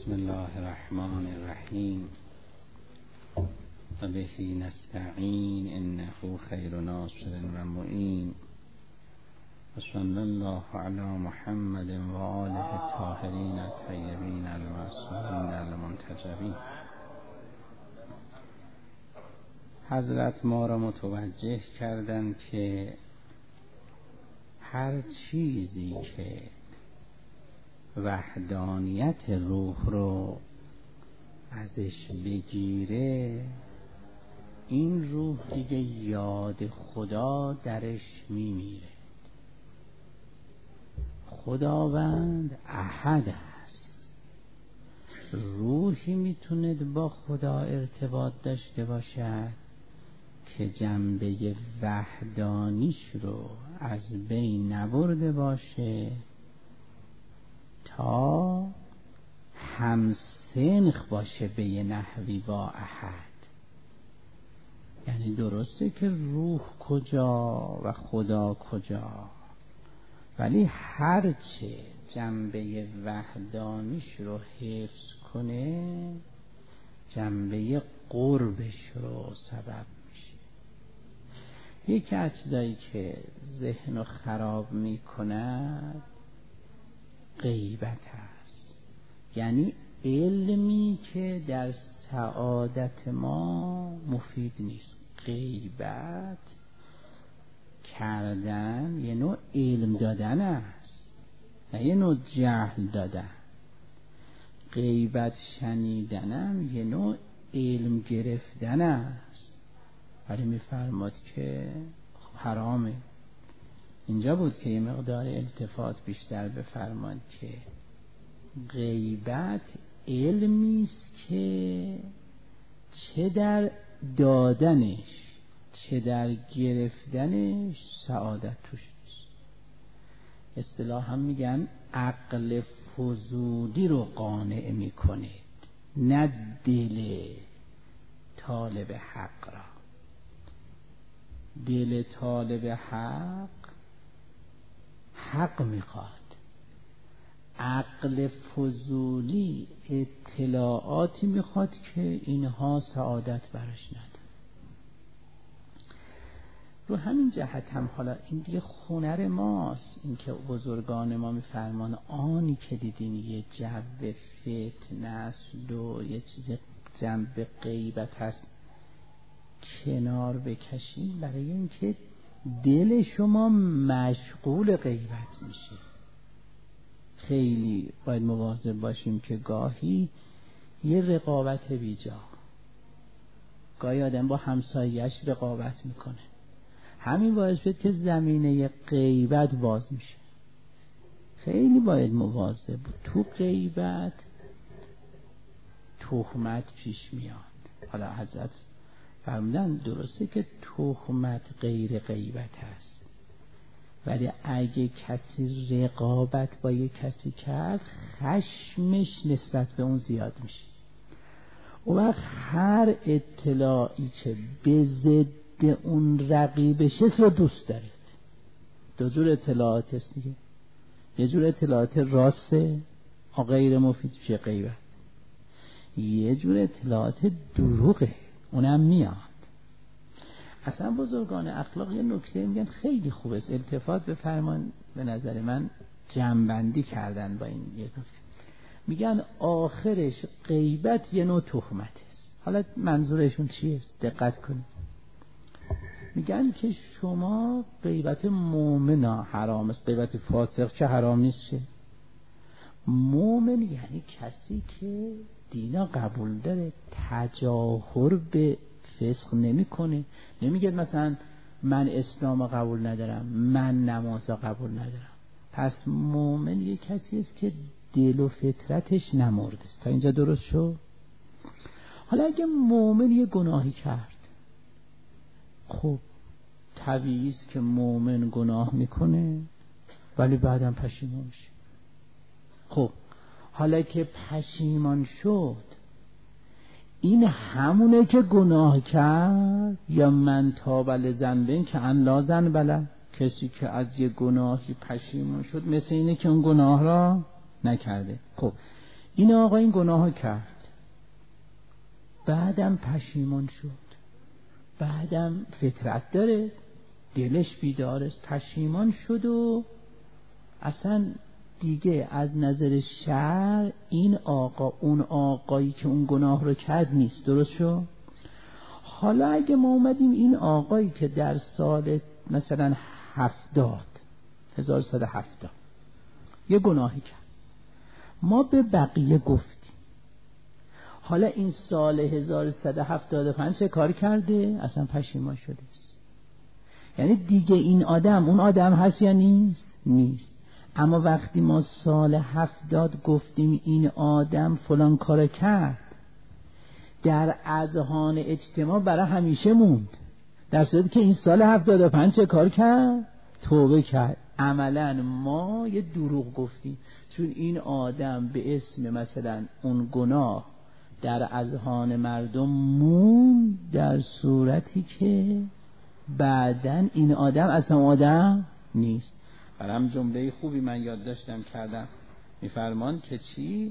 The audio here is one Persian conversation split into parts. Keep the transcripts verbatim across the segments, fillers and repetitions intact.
بسم الله الرحمن الرحیم و بهی نستعین انه خیر ناصر و معین و صلی الله علی محمد و آله الطاهرین الطیبین المعصومین المنتجبین. حضرت ما را متوجه کردند که هر چیزی که وحدانیت روح رو ازش بگیره، این روح دیگه یاد خدا درش میمیره. خداوند احد است. روحی میتونه با خدا ارتباط داشته باشد که جنبه وحدانیش رو از بین نبرده باشه تا همسنخ باشه به یه نحوی با احد. یعنی درسته که روح کجا و خدا کجا، ولی هرچه جنبه وحدانیش رو حفظ کنه جنبه قربش رو سبب میشه. یکی از چیزایی که ذهن رو خراب میکند غیبت است. یعنی علمی که در سعادت ما مفید نیست. غیبت کردن یه نوع علم دادن است، نه یه نوع جهل دادن. غیبت شنیدنم یه نوع علم گرفتن است، ولی میفرماد که حرامه. اینجا بود که یه مقدار التفات بیشتر بفرماد که غیبت علمی است که چه در دادنش چه در گرفتنش سعادت توش نیست. اصطلاحاً هم میگن عقل فضولی رو قانع میکنه، نه دل طالب حق را. دل طالب حق حق میخواد. عقل فضولی اطلاعاتی میخواد که اینها سعادت براش نداره. رو همین جهت هم حالا این دیگه هنر ماست، این که بزرگان ما میفرمان آنی که دیدین یه جو فتنه است و یه چیز جنب غیبت هست کنار بکشین، برای اینکه دل شما مشغول غیبت میشه. خیلی باید مواظب باشیم که گاهی یه رقابت بیجا، گاهی آدم با همسایه‌اش رقابت میکنه، همین باعث شد که زمینه غیبت باز میشه. خیلی باید مواظب. تو غیبت تهمت پیش میاد. حالا حضرت فرمودن درسته که تهمت غیر غیبت هست، ولی اگه کسی رقابت با یک کسی کرد خشمش نسبت به اون زیاد میشه. اون وقت هر اطلاعی که به ضد اون رقیبش رو دوست دارید. دو جور اطلاعات هست دیگه. یه جور اطلاعات راسته غیر مفید میشه غیبت، یه جور اطلاعات دروغه اونم میاد. اصلا بزرگان اخلاق یه نکته میگن خیلی خوبه، التفات بفرمان. به نظر من جمع‌بندی کردن با این یه نکته، میگن آخرش غیبت یه نوع تهمت است. حالا منظورشون چیه؟ دقت کنید. میگن که شما غیبت مؤمن حرام است، غیبت فاسق چه حرام نیست شه. مؤمن یعنی کسی که دینا قبول داره، تجاهر به فسق نمیکنه. نمیگه مثلا من اسلام قبول ندارم، من نماز قبول ندارم. پس مؤمن یه کسی است که دل و فطرتش نمرده است. تا اینجا درست شد؟ حالا اگه مؤمن یه گناهی کرد، خب طبیعی است که مؤمن گناه میکنه ولی بعدم پشیمان میشه. خب حالا که پشیمان شد، این همونه که گناه کرد؟ یا من تاب لذنبین که ان لا ذنب له؟ کسی که از یه گناهی پشیمان شد مثل اینه که اون گناه را نکرده. خب این آقا این گناه کرد، بعدم پشیمان شد، بعدم فطرت داره، دلش بیداره، پشیمان شد و اصلا دیگه از نظر شرع این آقا اون آقایی که اون گناه رو کرد نیست. درست شد؟ حالا اگه ما اومدیم این آقایی که در سال مثلا هفتاد هزار و سیصد و هفتاد یه گناهی کرد، ما به بقیه گفتیم، حالا این سال هزار و سیصد و هفتاد و پنج چه کار کرده؟ اصلا پشیمان شده است. یعنی دیگه این آدم اون آدم هست یا نیست؟ نیست. اما وقتی ما سال هفتاد گفتیم این آدم فلان کار کرد، در اذهان اجتماع برای همیشه موند، در صورتی که این سال هفتاد و پنج چه کار کرد؟ توبه کرد. عملا ما یه دروغ گفتیم، چون این آدم به اسم مثلا اون گناه در اذهان مردم موند، در صورتی که بعدن این آدم اصلا آدم نیست. برام جمله خوبی من یاد داشتم کردم، میفرمان که چی؟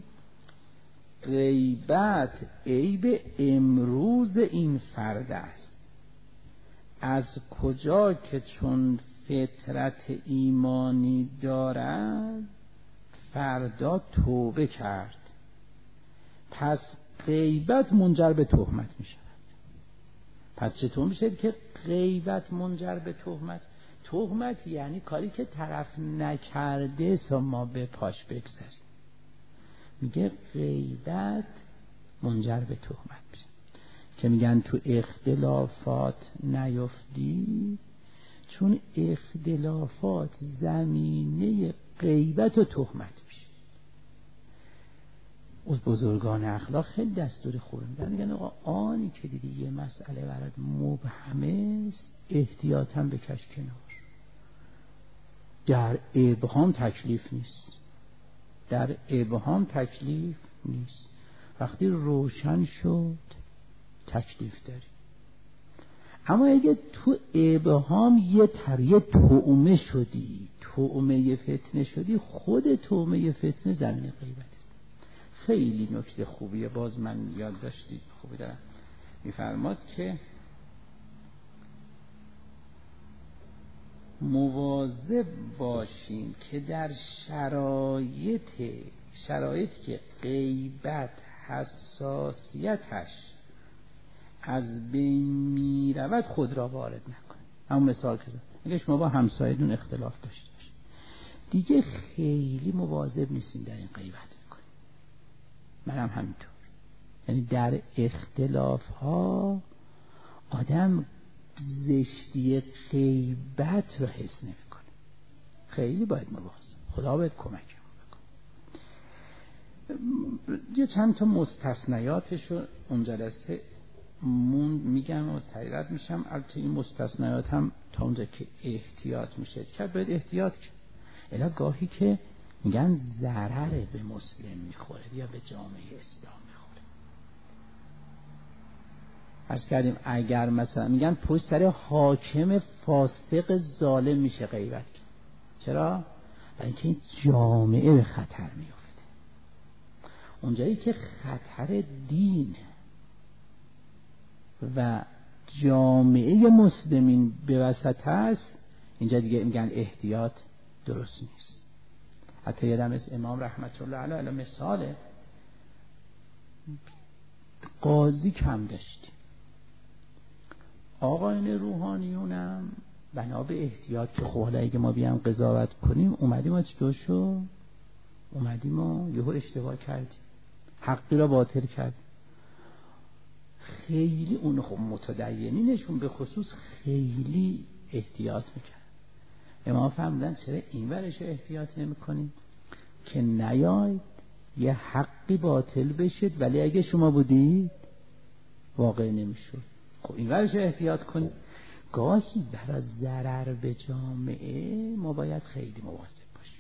غیبت عیب امروز این فرد است، از کجا که چون فطرت ایمانی دارد فردا توبه کرد، پس غیبت منجر به تهمت می شود. پس چطور میشه که غیبت منجر به تهمت؟ تهمت یعنی کاری که طرف نکرده سو ما به پاش بگذاریم. میگه غیبت منجر به تهمت میشه، که میگن تو اختلافات نیفتی، چون اختلافات زمینه غیبت و تهمت میشه. از بزرگان اخلاق خیلی دستور خوبه میگن، میگن آقا آنی که دیدی یه مسئله برات مبهمه است احتیاطاً بکش کنار. در ابهام تکلیف نیست، در ابهام تکلیف نیست، وقتی روشن شد تکلیف داری. اما اگه تو ابهام یه تریه تومه شدی، تومه فتنه شدی، خود تومه فتنه زمین غیبت. خیلی نکته خوبیه، باز من یاد داشتید خوبی دارم. میفرماد که مواظب باشین که در شرایط شرایطی که غیبت حساسیتش از بین می رود خود را وارد نکنید. همون مثال که زدم، اگه شما با همسایه‌تون اختلاف داشته باشید دیگه خیلی مواظب نیستین در این غیبت کنید. منم همینطور، یعنی در اختلاف ها آدم زشتی غیبت رو حس نمیکنه. خیلی باید مواظب، خدا باید کمک بکنه. یه چند تا مستثنیاتش رو اون جلسه مون میگم و سریرت میشم. البته این مستثنیات هم تا اونجا که احتیاط میشه کرد باید احتیاط کرد. الا گاهی که میگن ضرر به مسلم میخوره یا به جامعه اسلام میخوره. عرض کردیم اگر مثلا میگن پشت سر حاکم فاسق ظالم میشه غیبت کرد. چرا؟ برای اینکه این جامعه به خطر میفته. اونجایی که خطر دین و جامعه مسلمین به وسط هست، اینجا دیگه میگن احتیاط درست نیست. حتی یادم از امام رحمت الله علیه علی مثال قاضی کم داشتیم، آقایان روحانیونم بنا به احتیاط که خب حالا اگه ما بیام قضاوت کنیم اومدیم و چطور شد؟ اومدیم و یهو اشتباه کردیم، حقی را باطل کردیم. خیلی اون خب متدینینشون به خصوص خیلی احتیاط میکرد. امام فرمودن چرا این ورش احتیاط نمی کنید که نیاید یه حقی باطل بشید ولی اگه شما بودید واقع نمیشد. خب این ورش احتیاط کنید. گاهی برای ضرر به جامعه ما باید خیلی مواظب باشیم.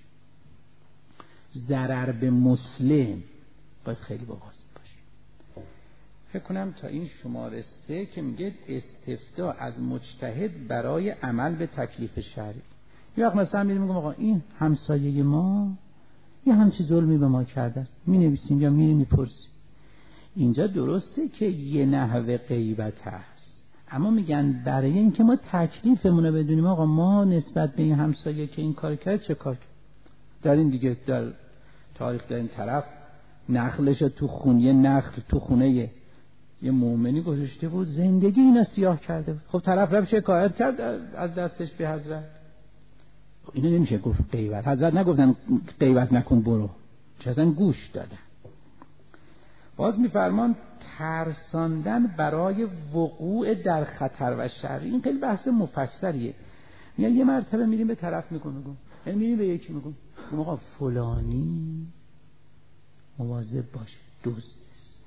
ضرر به مسلم باید خیلی مواظب باشیم. فکر کنم تا این شماره سه که میگه استفتاء از مجتهد برای عمل به تکلیف شرعی. یه وقت مثلا میگم آقا این همسایه ما یه همچی ظلمی به ما کرده است، می نویسیم یا می میپرسیم. اینجا درسته که یه نحوه غیبت هست، اما میگن برای اینکه ما تکلیفمون رو بدونیم آقا ما نسبت به این همسایه که این کار کرد چه کار کرد. در این دیگه در تاریخ در این طرف نخلش تو خونه، یه نخل تو خونه یه, یه مومنی گذاشته بود، زندگی اینا سیاه کرده بود. خب طرف رفت شکایت کرد از دستش به حضرت. اینو نمیشه گفت غیبت. حضرت نگفتن غیبت نکن برو، چه اصلا گوش دادن. باز میفرمان ترساندن برای وقوع در خطر و شر. این خیلی بحث مفصلیه. میگن یه مرتبه میریم به طرف میگم میگم یعنی میریم به یکی میگم آقا فلانی مواظب باش دزد.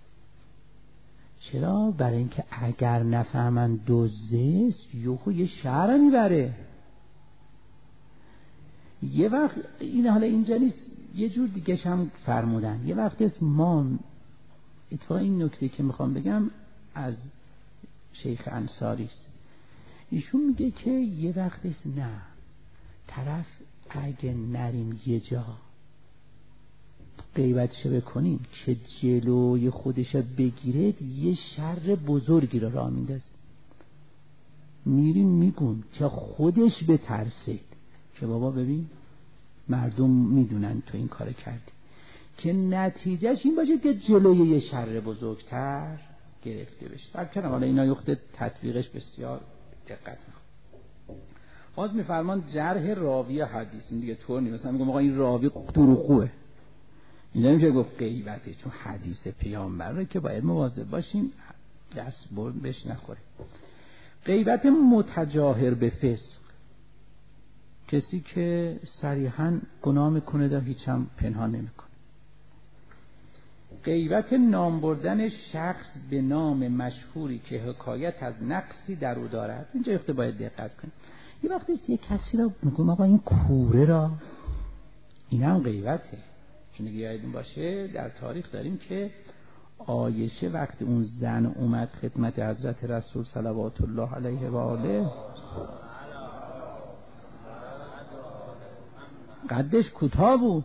چرا؟ برای اینکه اگر نفهمن دزده یهو یه شر میبره. یه وقت این حالا اینجا نیست، یه جور دیگه هم فرمودن. یه وقت است ما اتفاقا این نکته که میخوام بگم از شیخ انصاری است. ایشون میگه که یه وقت است نه طرف اگه نریم یه جا غیبتشو بکنیم که جلوی خودش بگیره یه شر بزرگی رو راه میندازه. میریم میگون که خودش بترسید که بابا ببین مردم میدونن تو این کار کردی، که نتیجهش این باشه که جلوی یه شر بزرگتر گرفته بشه. بلکه حالا اینا یخت تطبیقش بسیار دقت میخواد. باز میفرمان جرح راوی حدیث. این دیگه طور نیست مثلا میگم آقا این راوی دروغگوه، اینجا نمیشه گفت غیبته، چون حدیث پیامبر رو که باید مواظب باشیم دست برد بهش نخوره. غیبت متجاهر به فسق، کسی که صریحاً گناه میکنه دا هیچ هم پنهان نمیکنه. غیبت نام بردن شخص به نام مشهوری که حکایت از نقصی در او دارد. اینجا وقت باید دقت کنیم. یه وقتی یه کسی را میگم آقا این کوره را، این هم غیبته. چون اگه یادتون باشه در تاریخ داریم که عایشه وقتی اون زن اومد خدمت حضرت رسول صلوات الله علیه و آله، قدش کوتاه بود،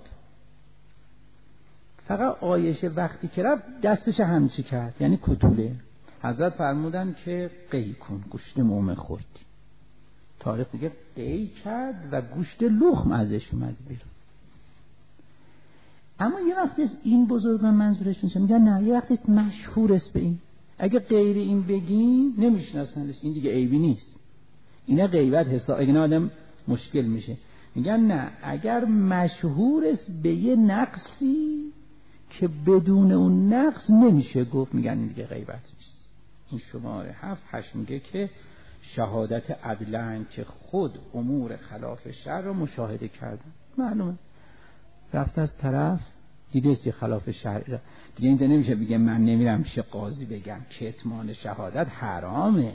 فقط عایشه وقتی که رفت دستش همچی کرد یعنی کتوله. حضرت فرمودن که قی کن، گوشت مومن خوردی. تاریخ دیگه قی کرد و گوشت لخم ازش اومد بیرون. اما یه وقتی این بزرگان منظورشون چه میگن؟ نه یه وقتی مشهور است به این، اگه غیر این بگی نمیشناسنش، این دیگه عیبی نیست. اینا غیبت حساب، اگه آدم مشکل میشه. میگن نه اگر مشهور است به یه نقصی که بدون اون نقص نمیشه گفت، میگن این دیگه غیبت نیست. این شماره هفت هشت میگه که شهادت عدلن که خود امور خلاف شر رو مشاهده کردن. معلومه رفت از طرف دیده سی خلاف شرع را، دیگه اینجا نمیشه بگه من نمیرم پیش قاضی بگم که کتمان شهادت حرامه.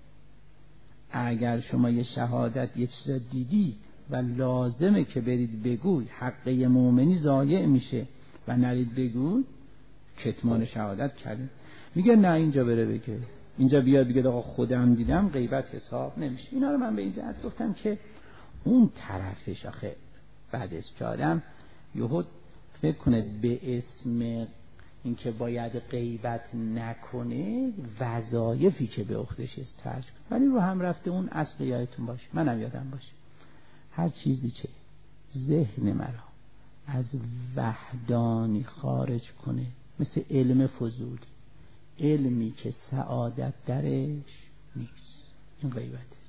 اگر شما یه شهادت یه چیز دیدی و لازمه که برید بگوی، حق یه مؤمنی ضایع میشه و نرید بگوی، کتمان شهادت کردید. میگه نه اینجا بره بگه، اینجا بیاد بگه آقا خودم دیدم، غیبت حساب نمیشه. اینا رو من به این جهت گفتم که اون طرفش آخه بعد از که آدم یهود فکر کنه به اسم اینکه باید غیبت نکنه وظایفی که به عهده‌اش است ترک کنه، ولی رو هم رفته اون اصل یادتون باشه، منم یادم باشه، هر چیزی که ذهن مرا از وحدانی خارج کنه، مثل علم فضولی، علمی که سعادت درش نیست، این غیبت است.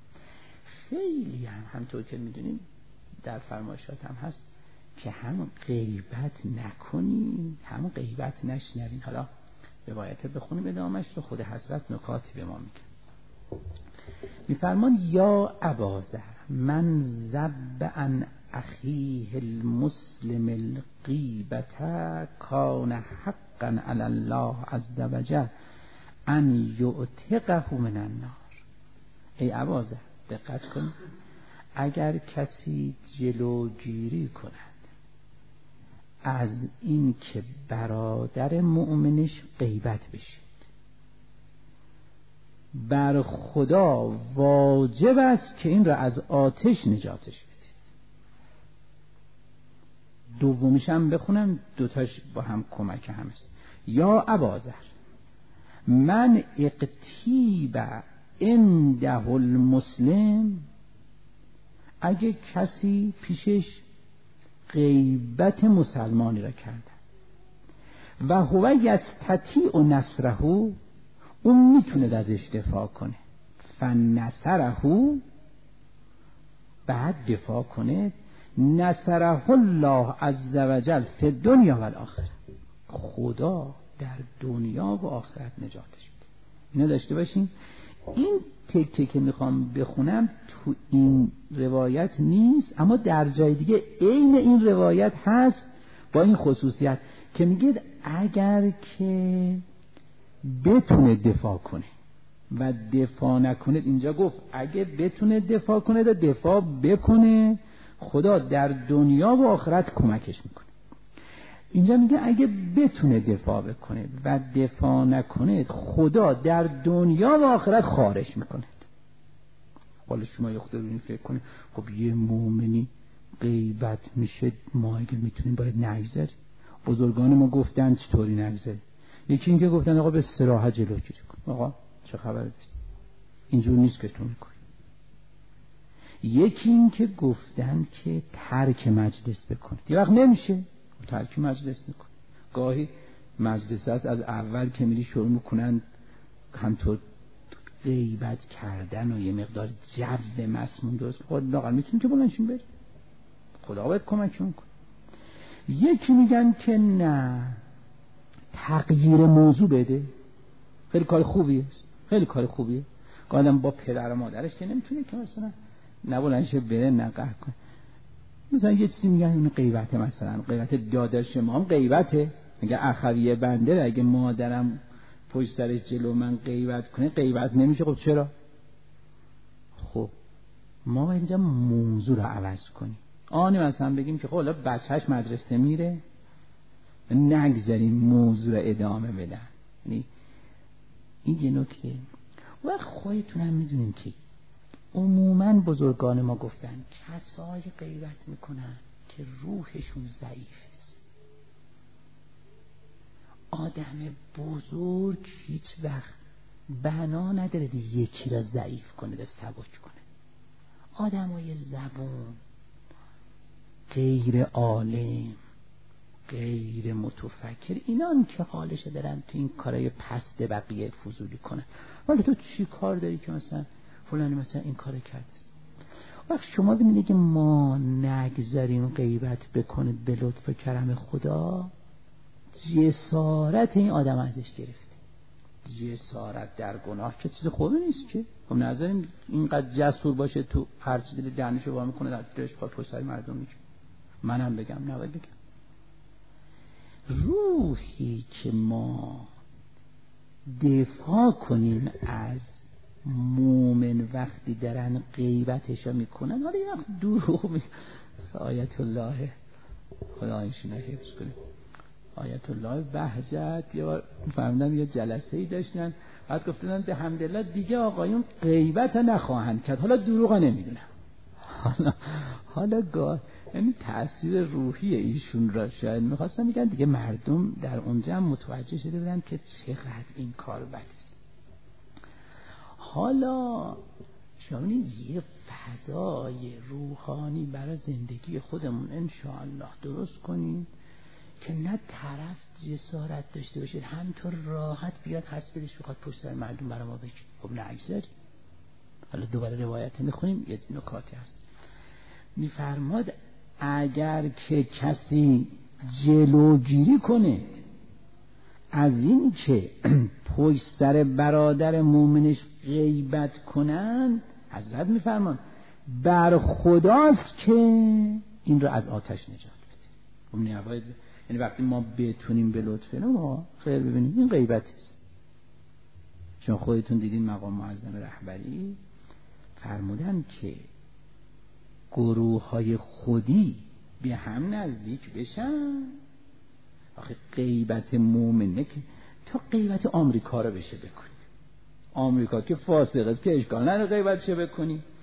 خیلی هم همطور که میدونیم در فرمایشات هم هست که هم غیبت نکنین هم غیبت نشنوین. حالا روایت بخونیم ادامهش رو، خود حضرت نکاتی به ما میگه. میفرمان یا ابازر من ذب عن اخیه المسلم الغیبت کان حقا علی الله عز وجل ان یعتقه من النار. ای ابازر دقت کن، اگر کسی جلوگیری کند از این که برادر مؤمنش غیبت بشید، بر خدا واجب است که این را از آتش نجاتش بدید. دومیش هم بخونم، دوتاش با هم کمک هم است. یا ابازر من اقتیب عنده المسلم، اگه کسی پیشش غیبت مسلمانی را کرده و هو یستطیع نصره، اون میتونه ازش دفاع کنه، فنصره، بعد دفاع کنه، نصره الله عز وجل فی الدنیا و الاخره، خدا در دنیا و آخرت نجاتش میده. اینو داشته باشین. این تکه که میخوام بخونم تو این روایت نیست، اما در جای دیگه عین این روایت هست با این خصوصیت که میگه اگر که بتونه دفاع کنه و دفاع نکنه، اینجا گفت اگه بتونه دفاع کنه و دفاع بکنه، خدا در دنیا و آخرت کمکش میکنه. اینجا میگه اگه بتونه دفاع بکنه و دفاع نکنه، خدا در دنیا و آخرت خارش میکنه. حالا شما یه خود رو فکر کنید، خب یه مومنی غیبت میشه، ما اگه میتونیم باید نگذاریم. بزرگان ما گفتن چطوری نگذاریم؟ یکی این که گفتن آقا به صراحت جلوگیری کن، آقا چه خبره بست، اینجور نیست که تو میکنی. یکی این که گفتن که ترک مجلس بکنید، یه وقت نمیشه ترک مجلس میکن. گاهی مجلس هست از اول که میری شروع میکنن همطور غیبت کردن و یه مقدار جو مسموم درست، خود لاغر میتونی که بلنشین بری، خدا باید کمکشون کنه. یکی میگن که نه، تغییر موضوع بده، خیلی کار خوبیه، خیلی کار خوبیه. آدم با پدر و مادرش که نمیتونه که مثلا نبلنشه بره نقه کنه. مثلا یه چیزی میگن اون غیبته، مثلا غیبت داداش ما هم غیبته، میگه اخویه بنده اگه مادرم پشت سرش جلو من غیبت کنه غیبت نمیشه. خب چرا؟ خب ما باید اینجا موضوع رو عوض کنیم. آنی مثلا بگیم که خب حالا بچهش مدرسه میره، نگذاریم موضوع رو ادامه بدن. یعنی این یه نکته. و خودتون هم میدونین که عموماً بزرگان ما گفتن کسای غیبت میکنن که روحشون ضعیف است. آدم بزرگ هیچ وقت بنا نداره یکی را ضعیف کنه، ده سبک کنه. آدمای زبون، غیر عالم، غیر متفکر، اینان که حالش دارن تو این کارای پست بقیه فضولی کنن. ولی تو چی کار داری که مثلا فلانی مثلا این کار کرده؟ وقت شما ببینید که ما نگذاریم غیبت بکنید به لطف و کرم خدا، جسارت این آدم ازش گرفته. جسارت در گناه که چیز خوبی نیست که خب نذاریم اینقدر جسور باشه تو هر چیزی دل دهنشو وا میکنه در دلش پا پشت سر مردم میگه. منم بگم نباید بگم. روحی که ما دفاع کنیم از مومن وقتی دارن غیبتشو میکنن، حالا یه وقت دروغ می آیت الله خدا اینشون حفظ کنه، آیت الله بهجت یه بار فهمیدم یه جلسه ای داشتن، بعد گفتن به حمدالله دیگه آقایون غیبت نخواهند کرد، حالا دروغ نمیدونم. حالا حالا گاه یعنی تأثیر روحی ایشون را شاید میخواستم میگن دیگه مردم در اونجا هم متوجه شده بودن که چقدر این کار بد است. حالا شما یه فضای روحانی برای زندگی خودمون انشاءالله درست کنیم که نه طرف جسارت داشته باشه همطور راحت بیاد هست دلش بخواد پشت سر مردم برای ما بگه. خب نگذاریم. حالا دوباره روایت میخونیم، یه نکاتی هست. میفرماد اگر که کسی جلوگیری کنه از این که پشت سر برادر مومنش غیبت کنن، حضرت میفرمان بر خداست که این رو از آتش نجات بده. نباید، یعنی وقتی ما بتونیم به لطف ما خیر ببینیم این غیبت است. چون خودتون دیدین مقام معظم رهبری فرمودن که گروه های خودی به هم نزدیک بشن. آخه غیبت مومنه که تا غیبت آمریکا رو بشه بکنی، آمریکا که فاسق است که اشکال نداره غیبتش بکنی،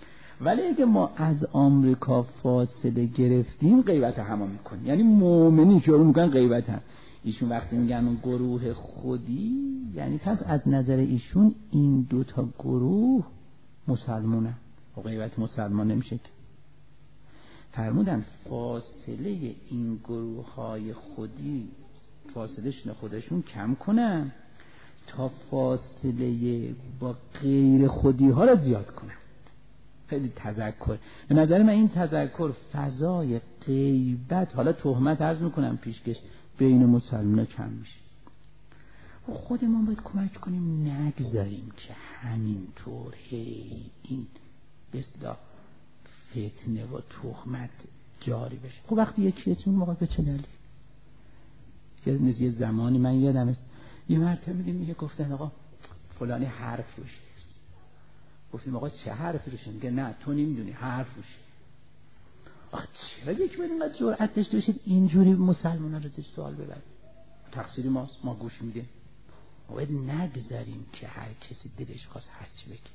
ولی اگه ما از آمریکا فاصله گرفتیم غیبت همه میکنیم، یعنی مؤمنین شروع میکنن غیبت هم. ایشون وقتی میگن اون گروه خودی، یعنی پس از نظر ایشون این دوتا گروه مسلمانن و غیبت مسلمان نمیشه که. فرمودن فاصله این گروه های خودی فاصلهشون خودشون کم کنن تا فاصله با غیر خودی ها را زیاد کنن. خیلی تذکر، به نظر من این تذکر فضای غیبت، حالا تهمت عرض میکنم پیشکش، بین مسلمان کم میشه. خودمون باید کمک کنیم نگذاریم که همینطور هی این بسیار فتنه و تهمت جاری بشه. خب وقتی یکیتون موقع به چه دلیل؟ یه زمانی من یادم است یه مرتبه میدیم میگه گفتن آقا فلانی حرف روشه. گفتیم آقا چه حرفی روشه؟ میگه نه تو نمیدونی حرف روشه. آقا چرا یک بار اینقدر جرأت داشته باشید اینجوری مسلمان‌ها رو زیر سوال ببرید؟ تقصیر ماست، ما گوش میدیم. ما باید نگذاریم که هر کسی دلش خواست هر چی بگه.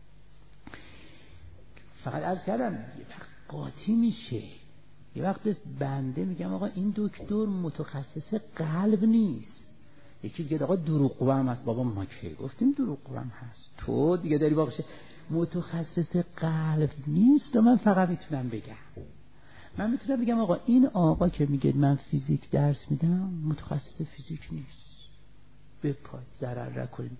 فقط عرض کردم یه وقت قاطی میشه، یه وقت بنده میگم آقا این دکتر متخصص قلب نیست. یکی دیگه آقا دروغگو هم هست. بابا ما کی گفتیم دروغگو هم هست؟ تو دیگه داری واقعا متخصص قلب نیست و من فقط میتونم بگم من میتونم بگم آقا این آقا که میگه من فیزیک درس میدم متخصص فیزیک نیست. بپای ضرر نکنیم.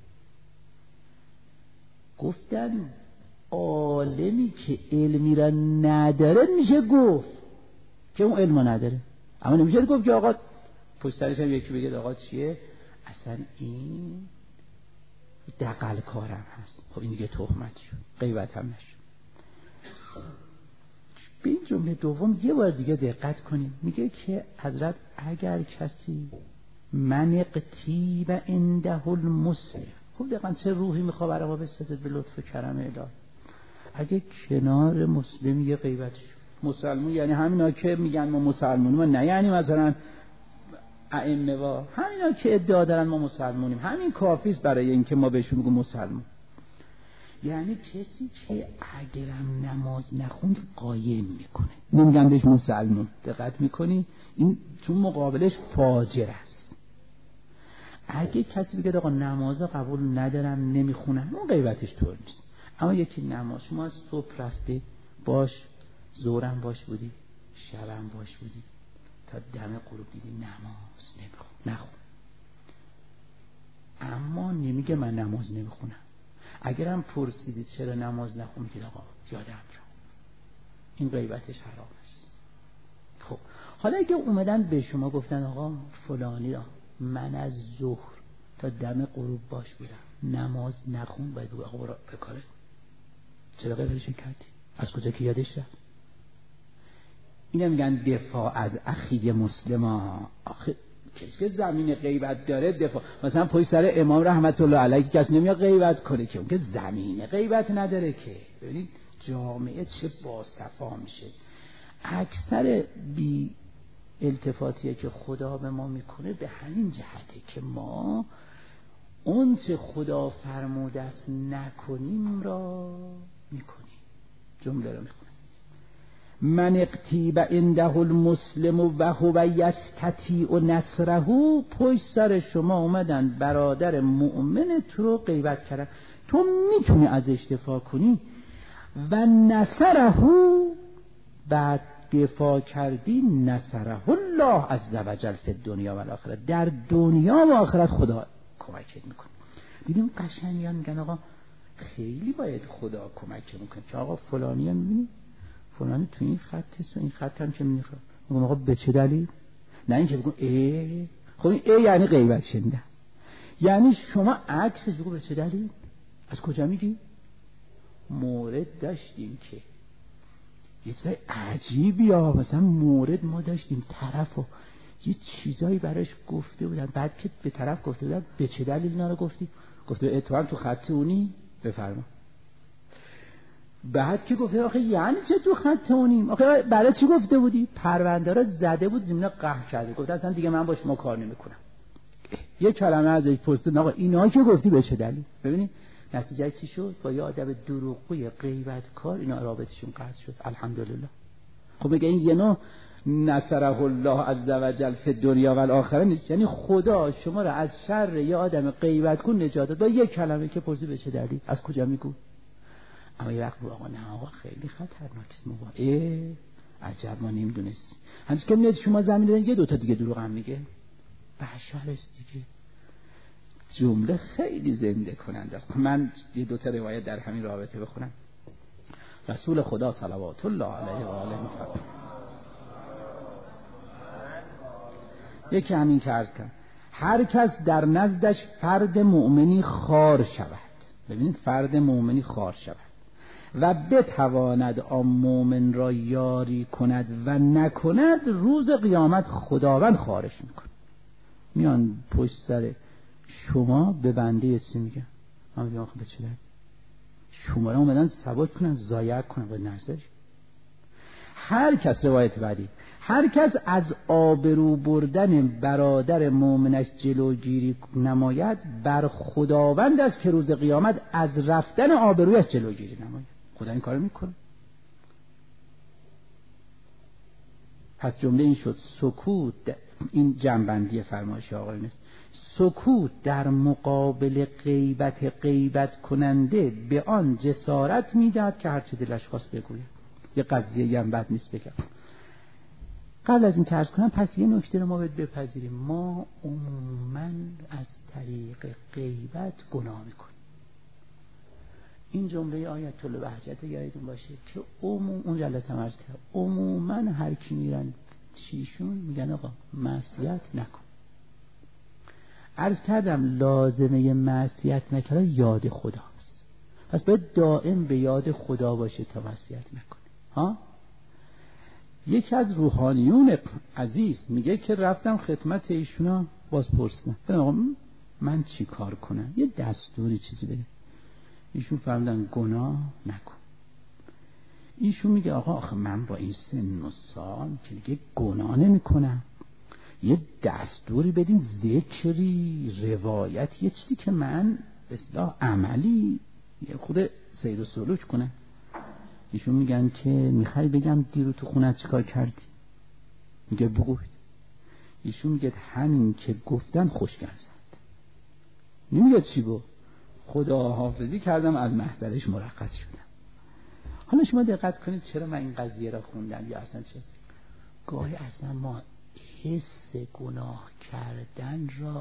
گفتن عالمی که علمی را نداره میشه گفت که اون علمو نداره، اما نمیشه گفت که آقا پشت سرش هم یکی بگه آقا چیه اصلا این دقل کارم هست. خب این دیگه تهمت شد، غیبت هم نشد. به این جمله دوم یه بار دیگه دقت کنیم. میگه که حضرت اگر کسی من اقتیب عنده المسلم، خب دقیقا چه روحی میخواه برای ما بسازد به لطف و کرم الهی. اگه کنار مسلم یه غیبت شد، مسلمون یعنی همینا که میگن ما مسلمونیم، نه یعنی مثلا ائمه و همینا که ادعا دارن ما مسلمونیم، همین کافیست برای اینکه ما بهشون بگیم مسلمون. یعنی کسی که اگرم نماز نخوند قایم میکنه، نمیگن بهش مسلمون. دقت میکنی؟ این چون مقابلش فاجر است. اگه کسی بگه آقا نماز قبول ندارم نمیخونم، اون غیبتش طور نیست. اما یکی نماز شما از صبح رفته باش، ظهرم باش بودی، شبم باش بودی، تا دم غروب دیدی نماز نمیخون، نخون. اما نمیگه من نماز نمیخونم. اگرم پرسیدید چرا نماز نخونی، که آقا یادم رفت. این غیبتش حرام است. خب حالا اگه اومدن به شما گفتن آقا فلانی را من از ظهر تا دم غروب باش بودم، نماز نخون، باید بگو آقا برو به کارت. چرا غیبتش کردی؟ از کجا که یادش رفت؟ اینا میگن دفاع از اخی مسلما. آخه کسی که زمین غیبت داره دفاع، مثلا پشت سر امام رحمت الله علیه کسی نمیاد غیبت کنه که اون که زمین غیبت نداره که. ببینید جامعه چه باصفا میشه. اکثر بی التفاتیه که خدا به ما میکنه به همین جهته که ما اون چه خدا فرموده است نکنیم را میکنیم. جمله را میکنیم من اقتیب عنده المسلم و هو یستطیع نصره. پشت سر شما اومدن برادر مؤمن تو رو غیبت کردن، تو میتونی ازش دفاع کنی و نصره، بعد دفاع کردی نصره الله عز وجل فی الدنیا و الاخره، در دنیا و آخرت خدا کمکت میکنه. دیدیم قشنگ میگن آقا خیلی باید خدا کمک میکنه که آقا فلانی هم میبینی فلانی تو این خط است و این خط هم که میخواد. میگم آقا به چه دلیل؟ نه اینکه بگم ای خب این ای یعنی غیبت شنیدن. یعنی شما عکسش بگو به چه دلیل؟ از کجا میگی؟ مورد داشتیم که یه چیزای عجیبی ها، مثلا مورد ما داشتیم طرف و یه چیزایی براش گفته بودن، بعد که به طرف گفته بودن به چه دلیل اینا رو گفتی؟ گفته اتفاقا تو خط اونی بفرما. بعد که گفته آخه یعنی چه تو خط اونیم؟ آخه برای چی گفته بودی؟ پرونده رو زده بود زمین قهر کرده، گفته اصلا دیگه من باش ما کار نمیکنم. یه کلمه ازش پرسید آقا اینا که گفتی به چه دلیل؟ ببینید نتیجه چی شد؟ با یه آدم دروغگوی غیبت کار اینا رابطشون قطع شد. الحمدلله. خب بگه این یه نوع نصره الله عز وجل فی الدنیا و الاخره نیست، یعنی خدا شما را از شر یه آدم غیبت کن نجات داد با یک کلمه که پرسی بشه دردی از کجا میگو؟ اما یه وقت آقا نه آقا خیلی خطرناکه است موقع ای عجب ما نمیدونستیم. هنوز که میاد شما زمین دادن یه دوتا دیگه دروغ هم میگه بشر است دیگه. جمله خیلی زنده کننده است. من یه دوتا روایت در همین رابطه بخونم. رسول خدا صلوات الله علیه و آله میفرماید یکی همین که عرض کنم هر کس در نزدش فرد مؤمنی خار شود، ببینید فرد مؤمنی خار شود و بتواند آن مؤمن را یاری کند و نکند، روز قیامت خداوند خارش میکنه. میان پشت سر شما به بنده چی میگن؟ من میگم آخه به چه درد شما را اومدن ثبات کنن ضایع کنن با نظرش. هر کس روایت بعدی هر کس از آبرو بردن برادر مؤمنش جلوگیری نماید، بر خداوند است که روز قیامت از رفتن آبرویش جلوگیری نماید. خدا این کارو میکنه. پس جمله این شد سکوت، این جنبندی فرمایش آقایون است، سکوت در مقابل غیبت غیبت کننده به آن جسارت میدهد که هر چه دلش خواست بگوید. یه قضیه هم بد نیست بگم. قبل از این که عرض کنم پس یه نکته رو ما باید بپذیریم، ما عموماً از طریق غیبت گناه میکنیم. این جمله آیت الله بهجت یادتون باشه که عموم اون جلسه هم عرض کرد عموماً هر کی میرن چیشون میگن آقا معصیت نکن. عرض کردم لازمه معصیت نکردن یاد خداست، پس باید دائم به یاد خدا باشه تا معصیت نکنه. ها یکی از روحانیون عزیز میگه که رفتم خدمت ایشونا باز پرسیدم آقا من چی کار کنم، یه دستوری چیزی بده. ایشون فرمودن گناه نکن. ایشون میگه آقا آخه من با این سن و سال که دیگه گناه نمی کنم، یه دستوری بدین، ذکری، روایت، یه چیزی که من اصلاح عملی یه خود سیر و سلوک کنم. ایشون میگن که میخوای بگم دیرو تو خونه چیکار کردی؟ میگه بگوید. ایشون میگه همین که گفتن خوشگل زد. نمیگه چی گفت؟ خدا حافظی کردم از محضرش مرخص شدم. حالا شما دقت کنید چرا من این قضیه را خوندم یا اصلا چه؟ گاهی اصلا ما حس گناه کردن را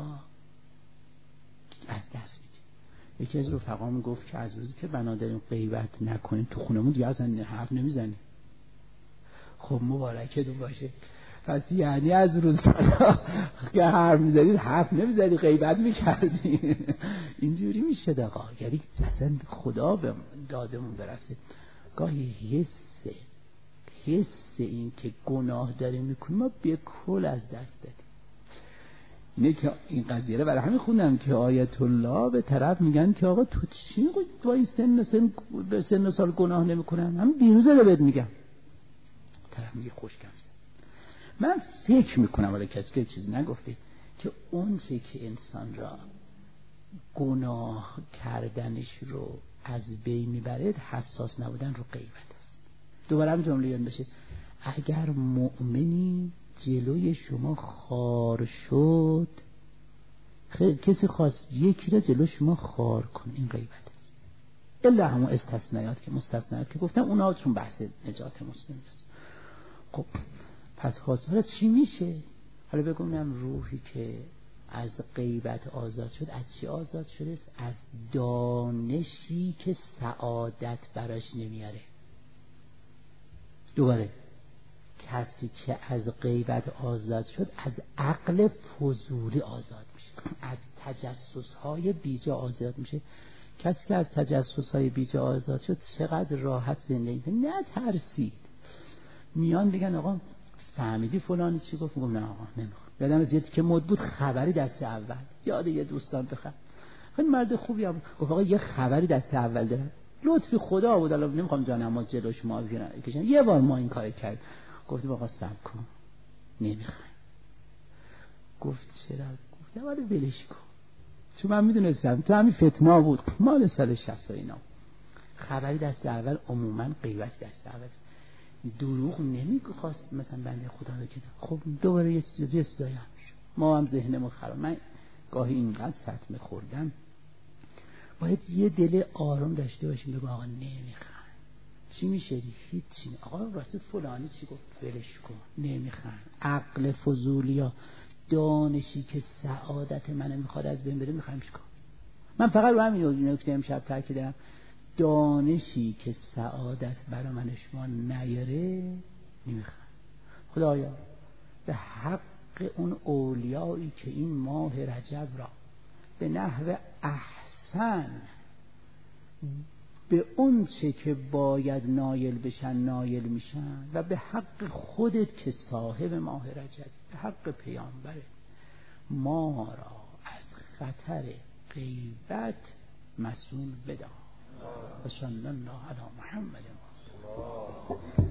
از دست میدیم. یکی از رفقامون گفت که از روزی که بنا داریم غیبت نکنیم تو خونمون دیگه اصلا حرف نمیزنیم. خب مبارکتون باشه. پس یعنی از روز که حرف میزنید حرف نمیزنید غیبت میکردید. اینجوری میشه دقا، یعنی اصلا خدا به دادمون برسه. گاهی حس حس این که گناه داریم میکنیم ما به کل از دست دادیم. اینه که این قضیه رو برای همین خوندم که آیت الله به طرف میگن که آقا تو چی میگوی تو این سن سن به سن سال گناه نمیکنم، همین دیروز رو بهت میگم. طرف میگه خوشگل زد. من فکر میکنم ولی کسی که چیزی نگفته که اون چه که انسان را گناه کردنش رو از بین میبرد حساس نبودن رو غیبت است. دوباره هم جمله یاد بشه، اگر مؤمنی جلوی شما خار شد، خیلی کسی خواست یکی را جلو شما خار کن، این غیبت است. الا همون استثناءات که مستثنیات که گفتم اونا چون بحث نجات مسلم است. خب پس خواستار چی میشه؟ حالا بگم روحی که از غیبت آزاد شد از چی آزاد شده است؟ از دانشی که سعادت براش نمیاره. دوباره کسی که از غیبت آزاد شد از عقل فضولی آزاد میشه، از تجسس‌های بیجا آزاد میشه. کسی که از تجسس‌های بیجا آزاد شد چقدر راحت زندگی نه ترسید. میان بگن آقا فهمیدی فلانی چی گفت؟ میگم نه آقا نمیخوام. یادم از یکی که مد بود خبری دست اول یاد یه دوستان بخوام خیلی مرد خوبی هم گفت آقا یه خبری دست اول دارم، لطف خدا بود، الان نمیخوام جانم جلوش ما بگیرم. یه بار ما این کارو کرد، گفتیم آقا صبر کن نمیخوام. گفت چرا؟ گفتم ولی ولش کن چون من میدونستم تو همین فتنه بود مال سال شصت و اینا خبری دست اول عموما غیبت دست اول دروغ نمیخواست مثلا بنده خدا رو که خب دوباره یه چیزی استایم ما هم ذهنمون خراب. من گاهی اینقدر سطمه خوردم باید یه دل آرام داشته باشیم بگو آقا نمیخوام چی میشه هیچی آقا راستی فلانی چی گفت ولش کن نمیخوام عقل فضولیا دانشی که سعادت منو میخواد از بین بره میخوام چیکار من فقط رو همین نکته امشب تاکید دارم دانشی که سعادت برای من شما نیاره نمیخوام خدایا به حق اون اولیایی که این ماه رجب را به نحو احسن به اون چه که باید نایل بشن نایل میشن و به حق خودت که صاحب ماه رجب به حق پیامبره ما را از خطر غیبت مسئول بدار. صلی الله علی محمد.